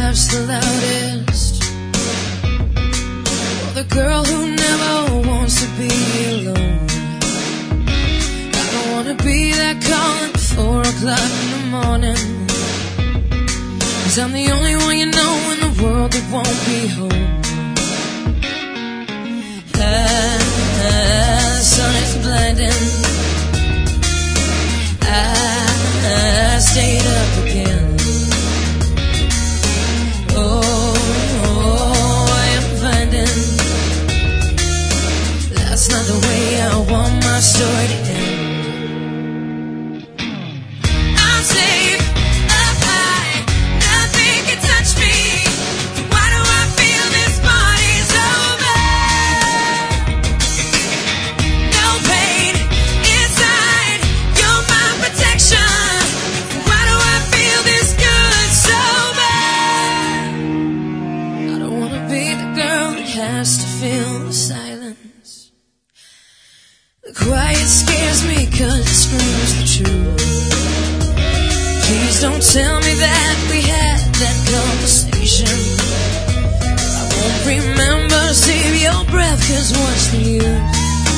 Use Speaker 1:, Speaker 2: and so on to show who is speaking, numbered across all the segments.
Speaker 1: laughs the loudest, or the girl who never wants to be alone. I don't wanna be that calling at 4 o'clock in the morning, 'cause I'm the only one you know in the world that won't be home. The sun is blinding, I stayed up again. Oh, I am finding that's not the way I want my story to end. I'm safe up high, nothing can touch me. Why do I feel this party's over? No pain inside, you're my protection. Why do I feel this good so bad? I don't wanna be the girl that has to feel the silence. The quiet scares me 'cause it screams the truth. Please don't tell me that we had that conversation. I won't remember, save your breath, 'cause what's the use?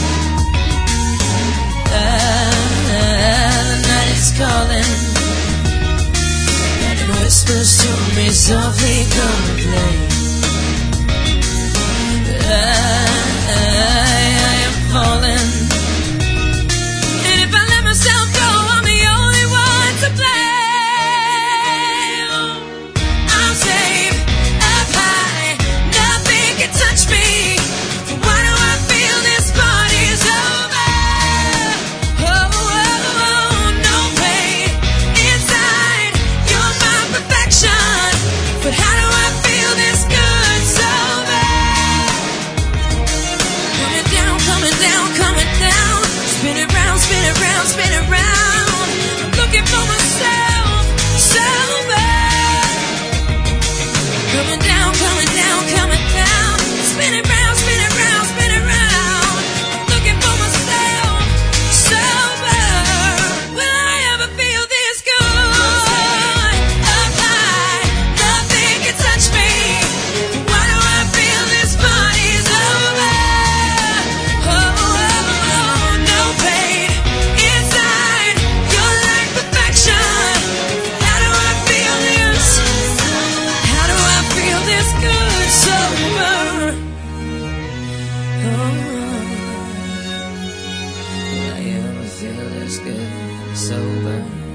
Speaker 1: The night is calling, and it whispers to me softly, come and play. I am falling, and if I let myself go, I'm the only one to blame. I'm safe up high, nothing can touch me. Why do I feel this party's over? Oh, no pain inside, you're my perfection. But how do I feel this good so bad? Coming down, coming down, coming down. Spin it round, spin it round, spin it round. I'm looking for myself so bad. Coming down, coming down, coming down. Spin it round, spin it round, spin it round. I'm looking for myself so bad. Will I ever feel this good? Up high, nothing can touch me. Why do I feel this party's over? Oh, no pain inside, you're like perfection. How do I feel this? How do I feel this good sober? Oh, will I ever feel this good sober?